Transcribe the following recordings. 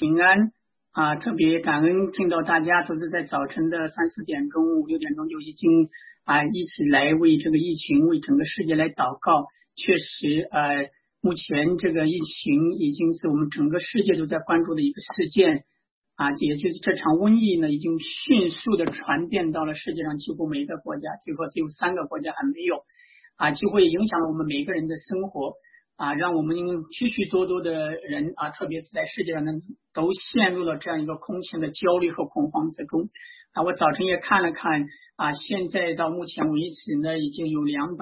平安特别感恩听到大家都是在早晨的3、4点钟、5、6点钟就已经一起来为这个疫情、为整个世界来祷告。确实目前这个疫情已经是我们整个世界都在关注的一个事件也就是这场瘟疫呢已经迅速的传遍到了世界上几乎每一个国家，据说只有3个国家还没有几乎也影响了我们每一个人的生活让我们许许多多的人特别是在世界上呢都陷入了这样一个空前的焦虑和恐慌之中我早晨也看了看现在到目前为止呢已经有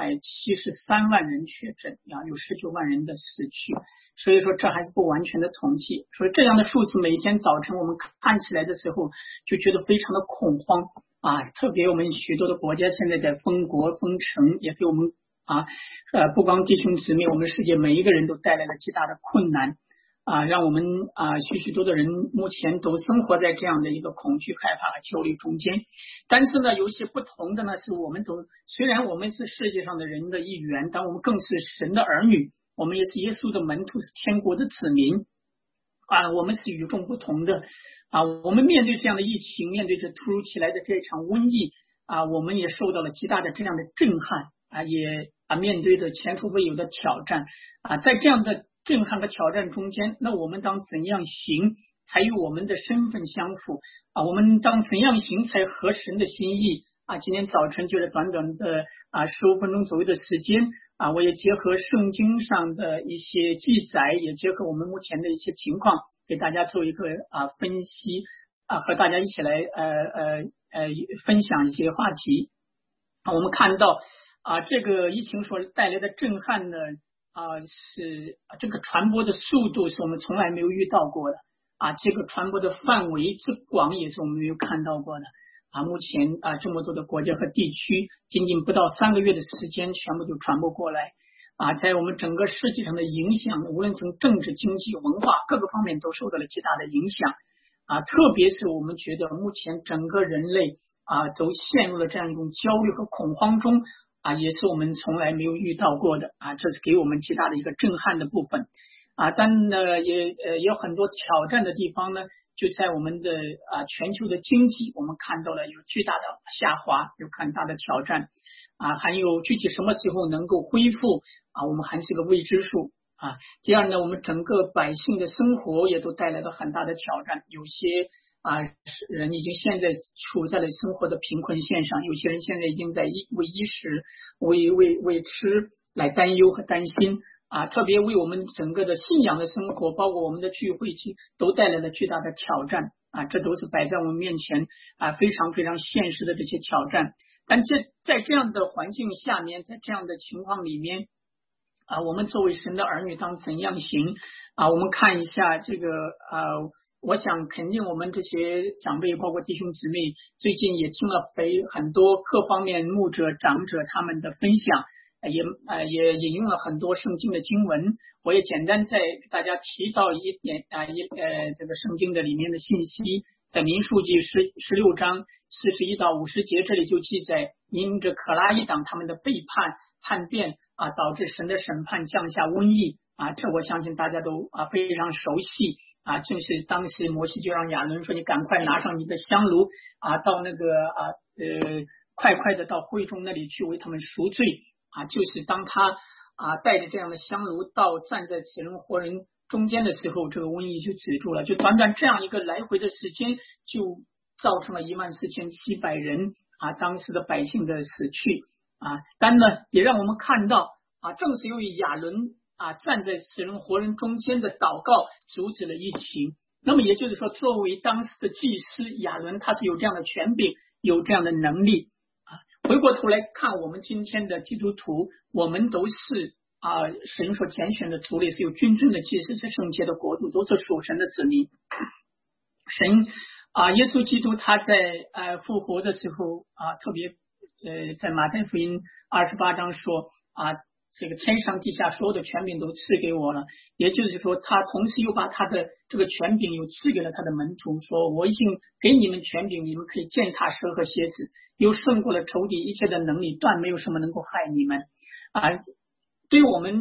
273万人确诊有19万人的死去，所以说这还是不完全的统计，所以这样的数字每天早晨我们看起来的时候就觉得非常的恐慌特别我们许多的国家现在在封国封城，也给我们不光弟兄姊妹，我们世界每一个人都带来了极大的困难让我们许许多的人目前都生活在这样的一个恐惧、害怕和焦虑中间。但是呢，有一些不同的呢，是我们都虽然我们是世界上的人的一员，但我们更是神的儿女，我们也是耶稣的门徒，是天国的子民我们是与众不同的我们面对这样的疫情，面对着突如其来的这场瘟疫我们也受到了极大的这样的震撼也面对着前所未有的挑战在这样的震撼和挑战中间，那我们当怎样行才与我们的身份相符我们当怎样行才合神的心意今天早晨就是短短的15分钟左右的时间我也结合圣经上的一些记载，也结合我们目前的一些情况，给大家做一个分析和大家一起来分享一些话题我们看到这个疫情所带来的震撼呢是这个传播的速度是我们从来没有遇到过的这个传播的范围之广也是我们没有看到过的目前这么多的国家和地区仅仅不到3个月的时间全部就传播过来在我们整个世界上的影响，无论从政治、经济、文化各个方面都受到了极大的影响特别是我们觉得目前整个人类都陷入了这样一种焦虑和恐慌中也是我们从来没有遇到过的这是给我们极大的一个震撼的部分但呢也有很多挑战的地方呢，就在我们的全球的经济我们看到了有巨大的下滑，有很大的挑战还有具体什么时候能够恢复我们还是个未知数第二呢，我们整个百姓的生活也都带来了很大的挑战，有些人已经现在处在了生活的贫困线上，有些人现在已经在为衣食为吃来担忧和担心特别为我们整个的信仰的生活，包括我们的聚会都带来了巨大的挑战这都是摆在我们面前非常非常现实的这些挑战。但在这样的环境下面，在这样的情况里面我们作为神的儿女当怎样行我们看一下这个我想肯定我们这些长辈包括弟兄姊妹最近也听了很多各方面牧者长者他们的分享也引用了很多圣经的经文，我也简单再给大家提到一点这个圣经的里面的信息，在民数记16章41到50节这里就记载，因着可拉一党他们的背叛叛变导致神的审判降下瘟疫这我相信大家都非常熟悉正是当时摩西就让亚伦说，你赶快拿上你的香炉到那个快的到会众那里去为他们赎罪就是当他带着这样的香炉到站在死人活人中间的时候，这个瘟疫就止住了，就短短这样一个来回的时间就造成了14700人当时的百姓的死去但呢也让我们看到正是由于亚伦站在死人活人中间的祷告阻止了疫情，那么也就是说作为当时的祭司亚伦他是有这样的权柄，有这样的能力回过头来看我们今天的基督徒，我们都是神所拣选的族类，是有君尊的祭司，是圣洁的国度，都是属神的子民。神耶稣基督他在复活的时候特别在马太福音28章说这个天上地下所有的权柄都赐给我了，也就是说他同时又把他的这个权柄又赐给了他的门徒，说我已经给你们权柄，你们可以践踏蛇和蝎子，又胜过了仇敌一切的能力，断没有什么能够害你们对于我们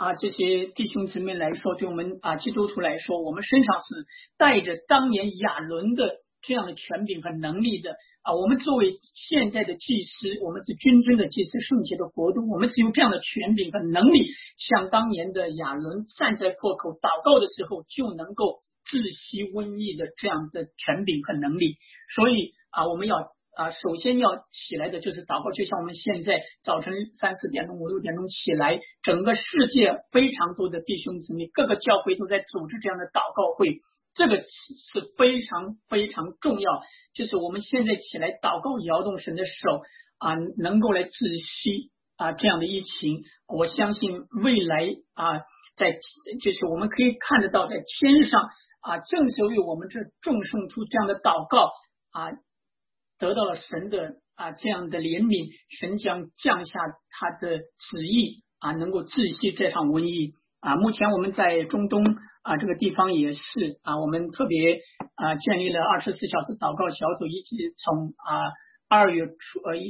这些弟兄姊妹来说，对我们基督徒来说，我们身上是带着当年亚伦的这样的权柄和能力的我们作为现在的祭司，我们是君尊的祭司，圣洁的国度，我们是有这样的权柄和能力，像当年的亚伦站在破口祷告的时候，就能够治息瘟疫的这样的权柄和能力。所以我们要首先要起来的就是祷告，就像我们现在早晨3、4点钟、5、6点钟起来，整个世界非常多的弟兄姊妹，各个教会都在组织这样的祷告会，这个是非常非常重要。就是我们现在起来祷告，摇动神的手能够来止息这样的疫情。我相信未来就是我们可以看得到，在天上正是为我们这众圣徒这样的祷告得到了神的这样的怜悯，神将降下他的旨意能够止息这场瘟疫目前我们在中东这个地方也是我们特别建立了24小时祷告小组，一直从2月初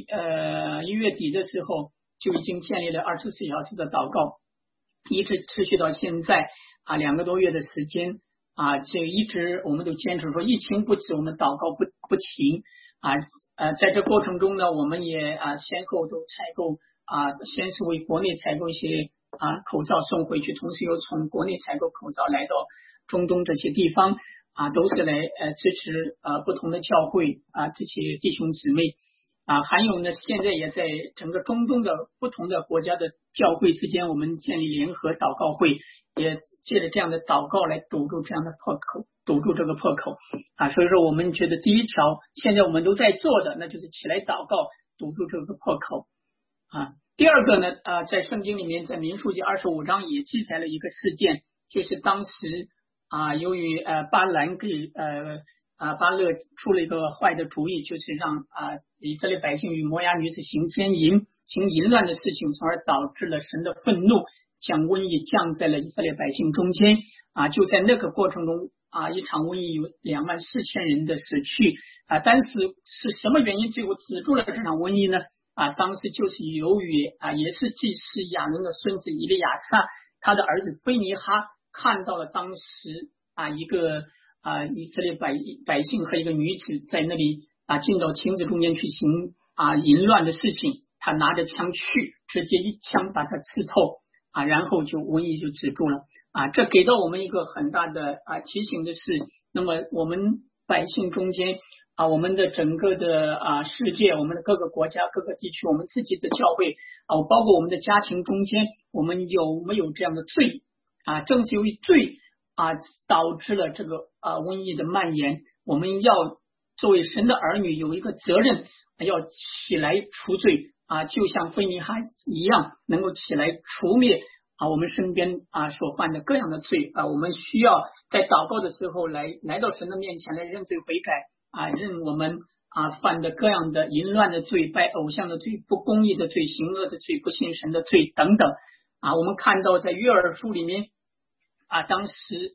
1月底的时候就已经建立了24小时的祷告，一直持续到现在2个多月的时间就一直我们都坚持说疫情不止，我们祷告不停在这过程中呢，我们也先后都采购先是为国内采购一些口罩送回去，同时又从国内采购口罩来到中东这些地方都是来支持不同的教会这些弟兄姊妹还有呢，现在也在整个中东的不同的国家的教会之间，我们建立联合祷告会，也借着这样的祷告来堵住这样的破口，堵住这个破口所以说我们觉得第一条现在我们都在做的，那就是起来祷告，堵住这个破口第二个呢在圣经里面，在民数记25章也记载了一个事件，就是当时由于巴兰给巴勒出了一个坏的主意，就是让以色列百姓与摩押女子行奸淫、行淫乱的事情，从而导致了神的愤怒，将瘟疫降在了以色列百姓中间就在那个过程中一场瘟疫有24000人的死去但是是什么原因最后止住了这场瘟疫呢当时就是由于也是祭司亚伦的孙子以利亚撒，他的儿子菲尼哈看到了当时一个以色列百姓和一个女子在那里进到亭子中间去行淫乱的事情，他拿着枪去直接一枪把他刺透然后就瘟疫就止住了这给到我们一个很大的提醒的是，那么我们百姓中间我们的整个的世界，我们的各个国家各个地区，我们自己的教会包括我们的家庭中间，我们有没有这样的罪正是由于罪导致了这个瘟疫的蔓延，我们要作为神的儿女有一个责任，要起来除罪就像菲尼哈一样，能够起来除灭我们身边所犯的各样的罪我们需要在祷告的时候来到神的面前来认罪悔改认我们犯的各样的淫乱的罪、拜偶像的罪、不公义的罪、行恶的罪、不信神的罪等等我们看到在约珥书里面当时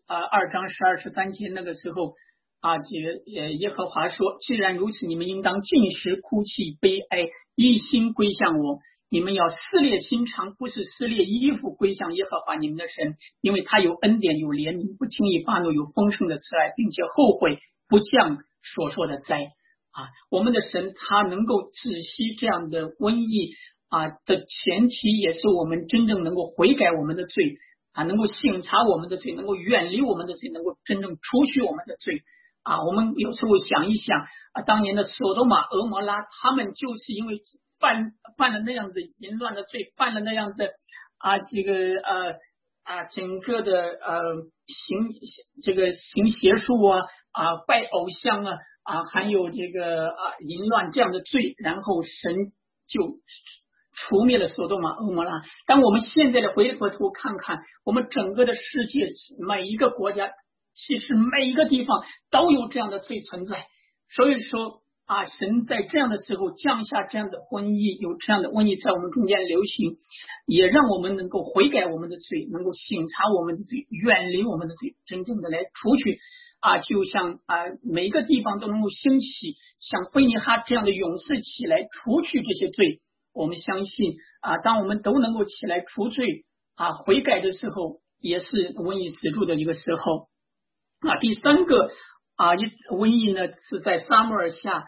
2章12、13节那个时候耶和华说，既然如此，你们应当禁食、哭泣、悲哀，一心归向我。你们要撕裂心肠，不是撕裂衣服，归向耶和华你们的神，因为他有恩典，有怜悯，不轻易发怒，有丰盛的慈爱，并且后悔不降所说的灾我们的神他能够止息这样的瘟疫的前提，也是我们真正能够悔改我们的罪能够省察我们的罪，能够远离我们的罪，能够真正除去我们的罪我们有时候想一想当年的索多玛、俄摩拉，他们就是因为犯了那样的淫乱的罪，犯了那样的这个整个的行邪术拜偶像还有这个淫乱这样的罪，然后神就除灭了索多玛、俄摩拉。当我们现在的回过头看看，我们整个的世界每一个国家，其实每一个地方都有这样的罪存在。所以说神在这样的时候降下这样的瘟疫，有这样的瘟疫在我们中间流行，也让我们能够悔改我们的罪，能够省察我们的罪，远离我们的罪，真正的来除去就像每一个地方都能够兴起像菲尼哈这样的勇士起来除去这些罪。我们相信当我们都能够起来除罪悔改的时候，也是瘟疫止住的一个时候。第三个瘟疫呢是在撒母耳下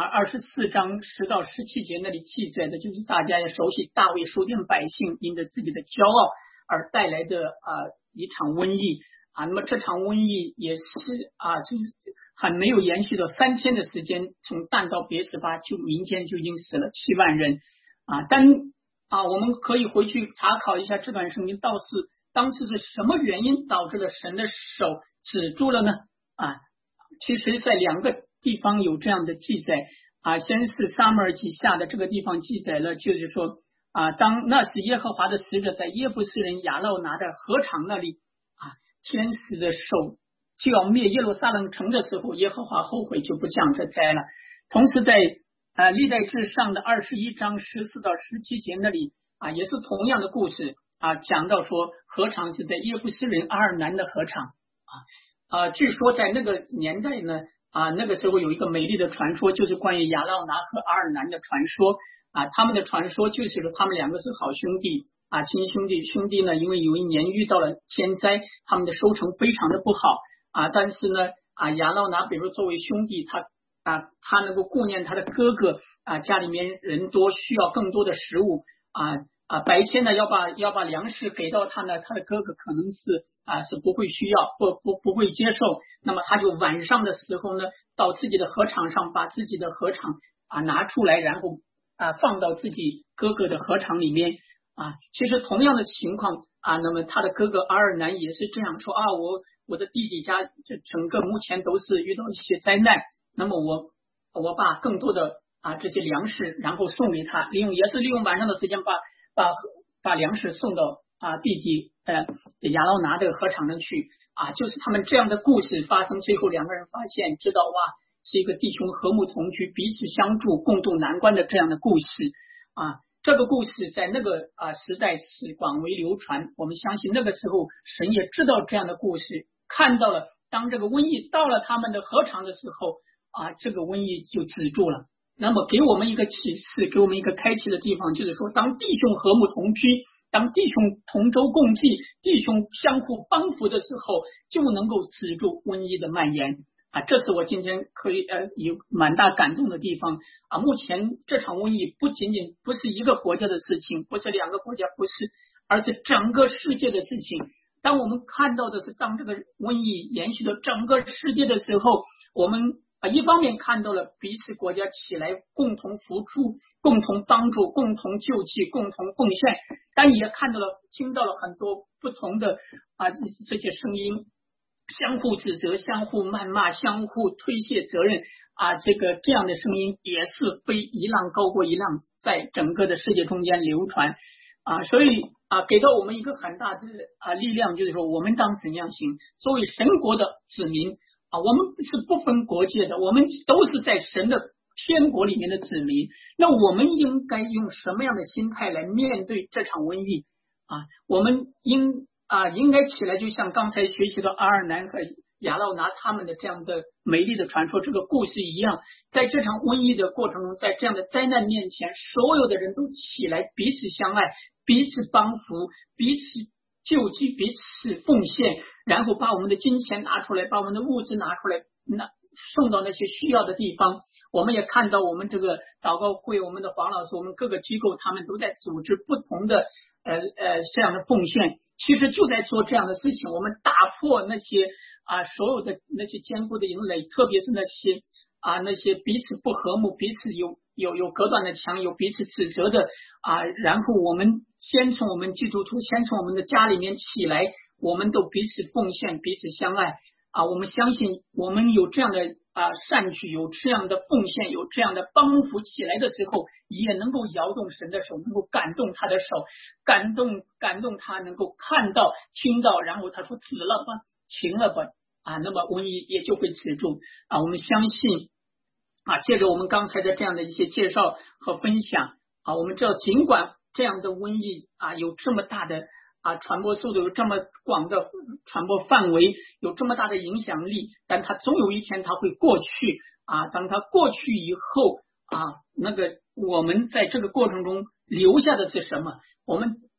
24章10到17节那里记载的，就是大家也熟悉大卫数点百姓因着自己的骄傲而带来的一场瘟疫那么这场瘟疫也是就是很没有延续的3天的时间，从但到别是巴就民间就已经死了7万人但我们可以回去查考一下这段圣经，当时是什么原因导致了神的手止住了呢？其实在2个地方有这样的记载先是撒母耳记下的这个地方记载了，就是说当那时耶和华的使者在耶布斯人亚劳拿的禾场那里天使的手就要灭耶路撒冷城的时候，耶和华后悔就不降这灾了。同时在历代志上的21章14到17节那里也是同样的故事讲到说禾场是在耶布斯人阿尔南的禾场据说在那个年代呢那个时候有一个美丽的传说，就是关于亚劳拿和阿尔南的传说他们的传说就是说他们2个是好兄弟亲兄弟呢，因为有一年遇到了天灾，他们的收成非常的不好但是呢亚劳拿比如作为兄弟，他能够顾念他的哥哥家里面人多，需要更多的食物白天呢要把粮食给到他呢，他的哥哥可能是不会需要不会接受，那么他就晚上的时候呢到自己的禾场上，把自己的禾场拿出来，然后放到自己哥哥的禾场里面其实同样的情况那么他的哥哥阿尔南也是这样说我的弟弟家这整个目前都是遇到一些灾难，那么我把更多的这些粮食然后送给他，利用晚上的时间把粮食送到弟弟亚劳拿的禾场上去就是他们这样的故事发生，最后2个人发现知道是一个弟兄和睦同居，彼此相助，共度难关的这样的故事这个故事在那个时代是广为流传，我们相信那个时候神也知道这样的故事，看到了当这个瘟疫到了他们的禾场的时候这个瘟疫就止住了。那么给我们一个启示，给我们一个开启的地方，就是说当弟兄和睦同居，当弟兄同舟共济，弟兄相互帮扶的时候，就能够止住瘟疫的蔓延这是我今天可以有蛮大感动的地方目前这场瘟疫不仅仅不是一个国家的事情，不是2个国家，不是，而是整个世界的事情。当我们看到的是当这个瘟疫延续到整个世界的时候，我们一方面看到了彼此国家起来共同扶助，共同帮助，共同救济，共同奉献，但也听到了很多不同的这些声音，相互指责，相互谩骂，相互推卸责任这样的声音也是非一浪高过一浪，在整个的世界中间流传所以给到我们一个很大的力量，就是说我们当怎样行，作为神国的子民我们是不分国界的，我们都是在神的天国里面的子民，那我们应该用什么样的心态来面对这场瘟疫我们应该起来，就像刚才学习的阿尔南和亚劳拿他们的这样的美丽的传说这个故事一样，在这场瘟疫的过程中，在这样的灾难面前，所有的人都起来彼此相爱，彼此帮扶，彼此救济，彼此奉献，然后把我们的金钱拿出来，把我们的物质拿出来，送到那些需要的地方。我们也看到我们这个祷告会，我们的黄老师，我们各个机构他们都在组织不同的这样的奉献，其实就在做这样的事情。我们打破那些所有的那些坚固的营垒，特别是那些彼此不和睦，彼此有隔断的墙，有彼此指责的然后我们先从我们基督徒，先从我们的家里面起来，我们都彼此奉献，彼此相爱我们相信我们有这样的善举，有这样的奉献，有这样的帮扶起来的时候，也能够摇动神的手，能够感动他的手，感动他能够看到听到，然后他说止了吧，停了吧那么瘟疫也就会止住我们相信借着我们刚才的这样的一些介绍和分享我们知道尽管这样的瘟疫有这么大的传播速度，有这么广的传播范围，有这么大的影响力，但它总有一天它会过去当它过去以后那个我们在这个过程中留下的是什么？我们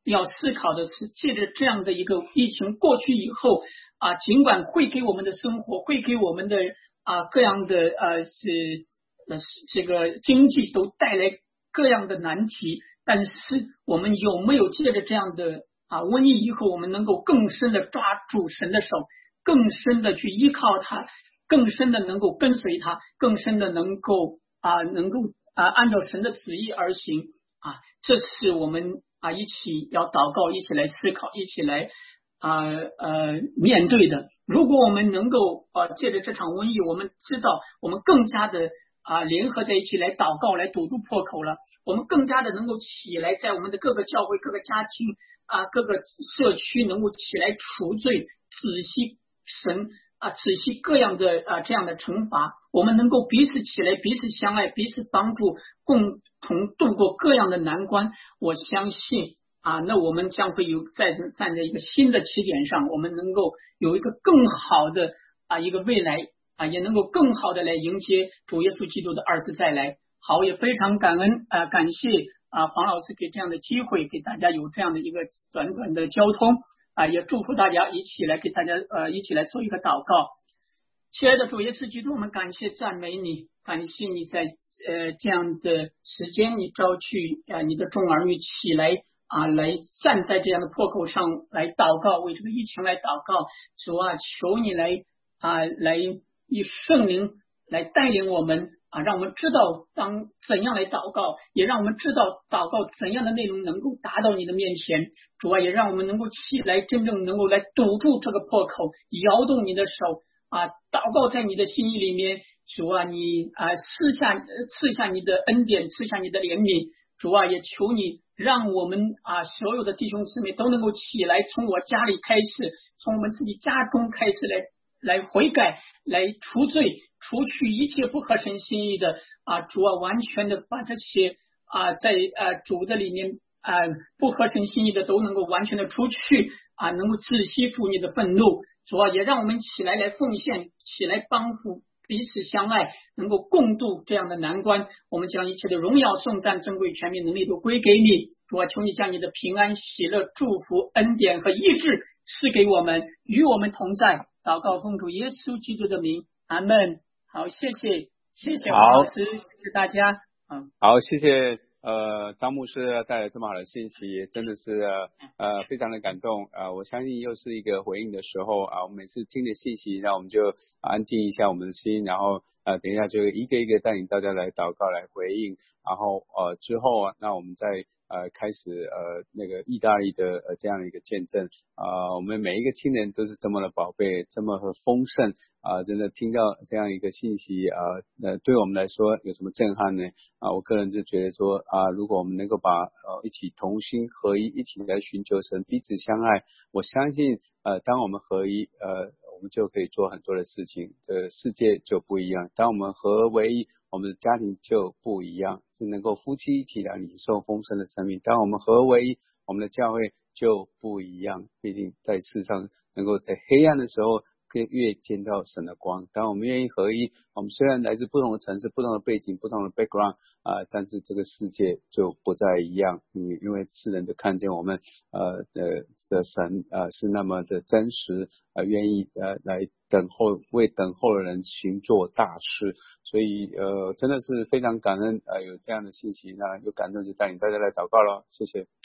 要思考的是，借着这样的一个疫情过去以后尽管会给我们的生活，会给我们的各样的这个经济都带来各样的难题，但是我们有没有借着这样的瘟疫以后，我们能够更深的抓住神的手，更深的去依靠他，更深的能够跟随他，更深的能够按照神的旨意而行这是我们一起要祷告，一起来思考，一起来面对的。如果我们能够借着这场瘟疫，我们知道我们更加的联合在一起来祷告，来堵住破口了，我们更加的能够起来，在我们的各个教会、各个家庭各个社区能够起来除罪，仔细神仔细各样的这样的惩罚，我们能够彼此起来，彼此相爱，彼此帮助，共同度过各样的难关。我相信那我们将会站在一个新的起点上，我们能够有一个更好的一个未来也能够更好的来迎接主耶稣基督的二次再来。好，也非常感恩感谢黄老师给这样的机会，给大家有这样的一个短短的交通也祝福大家一起来给大家一起来做一个祷告。亲爱的主耶稣基督，我们感谢赞美你，感谢你在这样的时间，你召去你的众儿女起来来站在这样的破口上来祷告，为这个疫情来祷告。主求你来以圣灵来带领我们让我们知道怎样来祷告，也让我们知道祷告怎样的内容能够达到你的面前。主也让我们能够起来，真正能够来堵住这个破口，摇动你的手祷告在你的心意里面。主你赐下你的恩典，赐下你的怜悯。主也求你让我们所有的弟兄姊妹都能够起来，从我家里开始，从我们自己家中开始来悔改，来除罪，除去一切不合神心意的主完全的把这些在主的里面不合神心意的都能够完全的除去能够止息住你的愤怒。主也让我们起来奉献，起来帮扶，彼此相爱，能够共度这样的难关。我们将一切的荣耀、颂赞、尊贵、权柄、能力都归给你。主求你将你的平安、喜乐、祝福、恩典和医治赐给我们，与我们同在。祷告奉主耶稣基督的名，阿们。好，谢谢王老师，谢谢大家。 好，谢谢张牧师带来这么好的信息，真的是非常的感动我相信又是一个回应的时候我们每次听的信息，那我们就安静一下我们的心，然后等一下就一个一个带领大家来祷告来回应，然后之后那我们再开始那个意大利的这样的一个见证我们每一个亲人都是这么的宝贝，这么的丰盛真的听到这样一个信息对我们来说有什么震撼呢我个人就觉得说如果我们能够把一起同心合一，一起来寻求神，彼此相爱，我相信当我们合一我们就可以做很多的事情，这个世界就不一样。当我们合为一，我们的家庭就不一样，是能够夫妻一起来领受丰盛的生命。当我们合为一，我们的教会就不一样，毕竟在世上能够在黑暗的时候越见到神的光。当我们愿意合一，我们虽然来自不同的城市、不同的背景、不同的 background但是这个世界就不再一样因为世人都看见我们的神是那么的真实愿意来为等候的人行做大事。所以真的是非常感恩有这样的信息，那有感动就带领大家来祷告了，谢谢。